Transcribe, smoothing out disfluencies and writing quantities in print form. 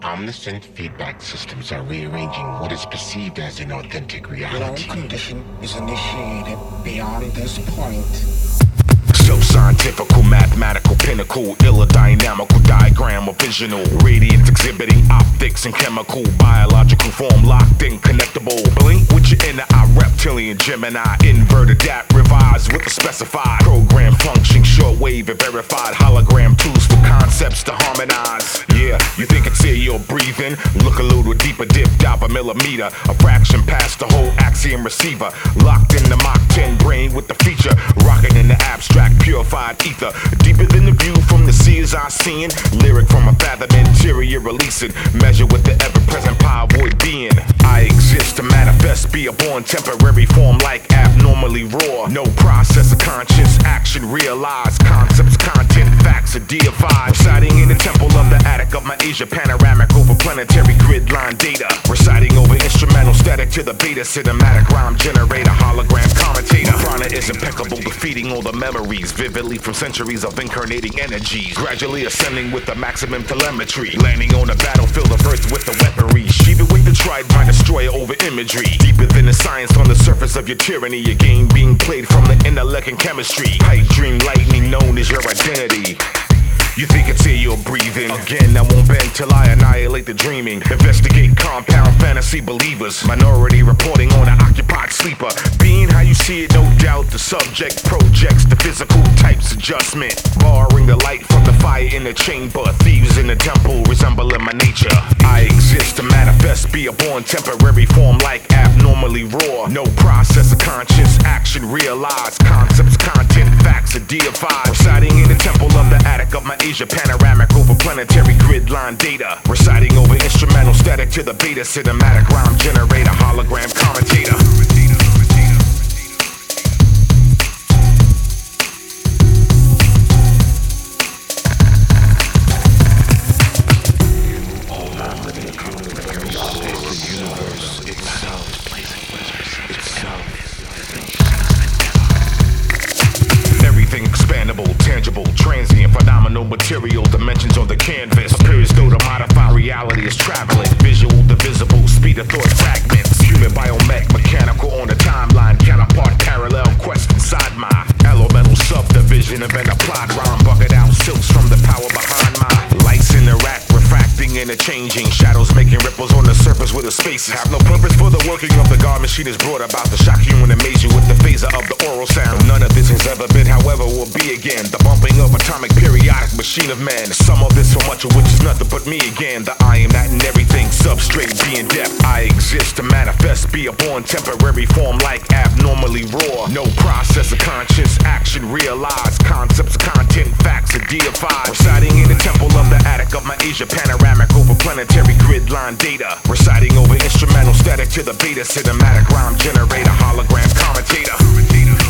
Omniscient feedback systems are rearranging what is perceived as an authentic reality. No condition is initiated beyond this point. So-scientific, mathematical pinnacle, illodynamical diagram of visional, radiant exhibiting optics and chemical, biological form locked in, connectable. Blink with your inner eye, reptilian, Gemini, inverted, adapt, revised with the specified program function, shortwave and verified hologram tools for concepts to harmonize. Yeah, you think it's here you're breathing? Look a little deeper, dipped out a millimeter, a fraction past the whole axiom receiver, locked in the Mach 10 brain with the feature, rocking in the abstract, purified ether, deeper than the view from the seas I seen, lyric from a fathom interior releasing, measure with the ever-present power void being. I exist to manifest, be a born temporary form like abnormally raw, no process of conscience, action realized, concepts, content, facts are deified, residing in the temple of the attic of my Asia panoramic over planetary grid line data, reciting over instrumental static to the beta cinematic rhyme generator, hologram commentator. Prana is impeccable, defeating all the memories vividly from centuries of incarnating energies, gradually ascending with the maximum telemetry, landing on the battlefield of earth with the weaponry, Shiva with the tried by destroyer over imagery, deeper than the science on the surface of your tyranny, a game being played from the intellect and chemistry, pipe dream lightning known as your identity. You think it's here you're breathing. Again, I won't bend till I annihilate the dreaming. Investigate compound fantasy believers. Minority reporting on an occupied sleeper. Being how you see it, no doubt. The subject projects the physical types adjustment. Borrowing the light from the fire in the chamber. Thieves in the temple resembling my nature. I exist to manifest, be a born temporary form like abnormally raw. No process of conscience, action realized. Concepts, content, facts are deified. Residing in the temple of the attic of my Asia panoramic over planetary grid line data, reciting over instrumental static to the beta cinematic rhyme generator, hologram commentator. Everything expandable, tangible, transient, phenomenal material, dimensions on the canvas. Appears though to modify reality is traveling. Visual, divisible, speed of thought fragments. Human biomech, mechanical on the timeline. Counterpart, parallel, quest inside my elemental subdivision. Event applied, rhyme, bucket out silks from the power behind my lights interact, refracting, interchanging. Shadows making ripples on the surface where the spaces have no purpose for the working of the God machine is brought about to shock you and amaze you with the phaser of the oral sound. None of this has ever been, however, will be again. The bumping of atomic periodic machine of man. Some of this, so much of which is nothing but me again. The I am that and everything, substrate being depth. I exist to manifest, be a born temporary form like abnormally raw. No process of conscience, action realized. Concepts, content, facts are deified. Residing in the temple of the attic of my Asia panoramic over planetary grid line data. Reciting over instrumental static to the beta cinematic rhyme generator, hologram commentator.